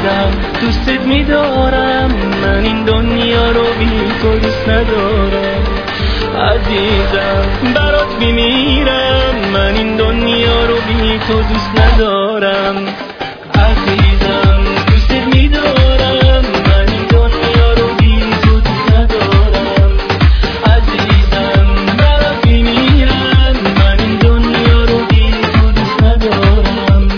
عزیزم دوستت میدارم، من این دنیا رو بی تو دوست ندارم. عزیزم برات میمیرم، من این دنیا رو بی تو دوست ندارم. عزیزم دوستت میدارم، من این دنیا رو بی تو دوست ندارم. عزیزم برات میمیرم، من این دنیا رو بی تو دوست ندارم.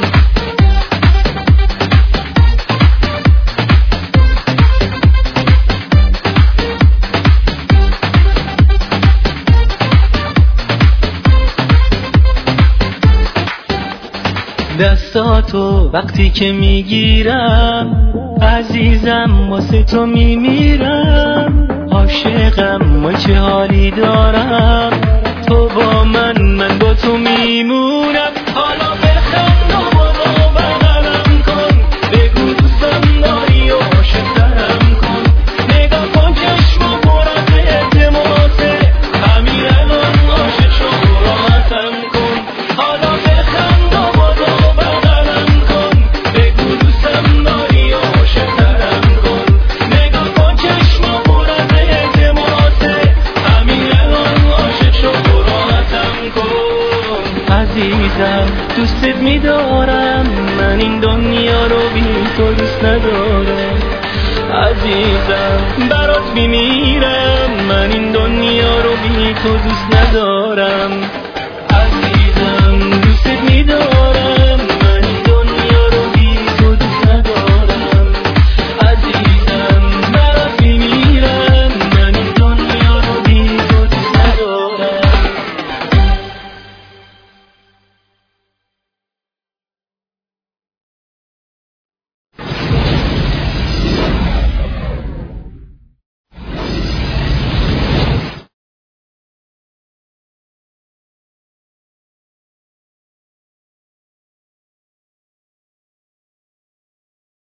دستاتو وقتی که میگیرم، عزیزم واسه تو میمیرم. عاشقم ما چه حالی دارم، تو با من با تو میمونم. حالا بخند و برو بغلم کن، بگو دوستم داری و عاشق‌ترم کن. نگاه کن چشم و پر از اعتماده، همین الان عاشق شو راحتم کن. حالا بخند و برو بغلم کن، بگو دوستم داری و عاشق‌ترم کن. نگاه کن چشم و پر از اعتماده، همین الان عاشق شو راحتم کن. عزیزم دوستت میدارم، من این دنیا رو بی تو دوست ندارم. عزیزم برات میمیرم، من این دنیا رو بی تو دوست ندارم.